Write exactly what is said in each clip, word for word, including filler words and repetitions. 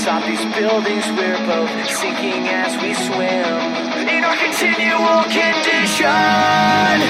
atop these buildings, we're both sinking as we swim in our continual condition.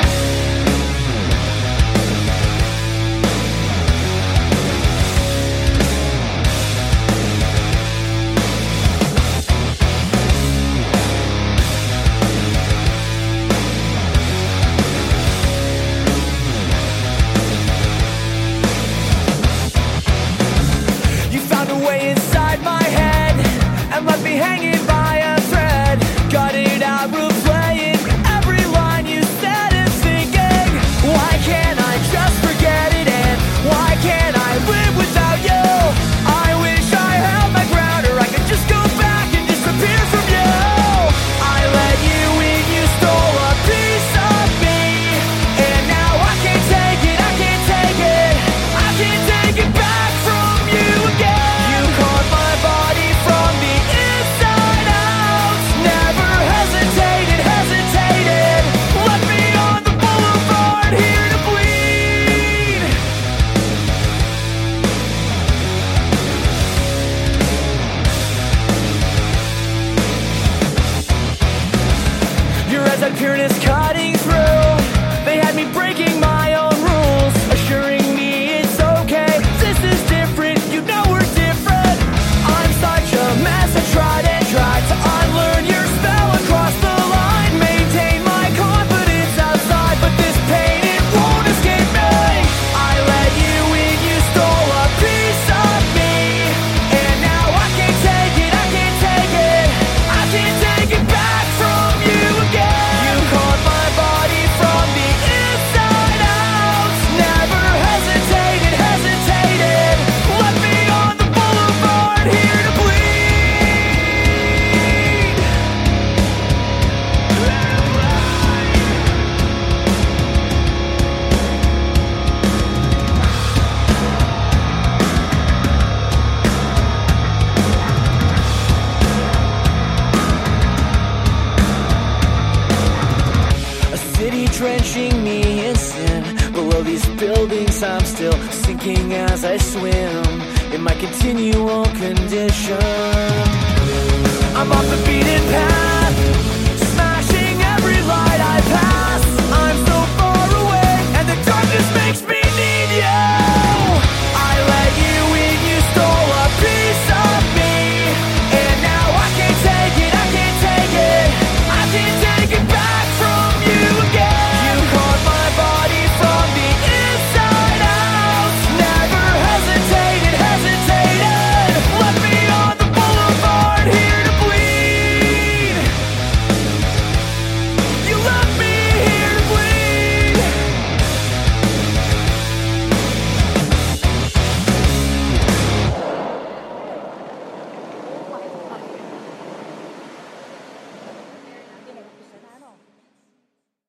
Left me hanging by a thread. Got it out, replaying every line you said and thinking, why can't I just forget it? And why can't I live without you? I wish I held my ground, or I could just go back and disappear from you. I let you in, you stole a piece of me, and now I can't take it, I can't take it, I can't take it back from you again. You caught my body from the inside out, never hesitated, hesitated, left me on the boulevard here to bleed. Your eyes had pureness cutting through, they had me breaking my own rules, assuring me it's okay, this is different, you know we're different. I'm such a mess, I tried and tried to unlearn your spell across the line, maintain my confidence outside, but this pain, it won't escape me. I let you in, you stole a piece of me, and now I can't take it, I can't take it, I can't take it back from you again. You caught my body from the inside out, never hesitated, hesitated, left me on the boulevard here to bleed. A city drenching me in sin. Below these buildings I'm still sinking as I swim in my continual condition. I'm off the beaten path,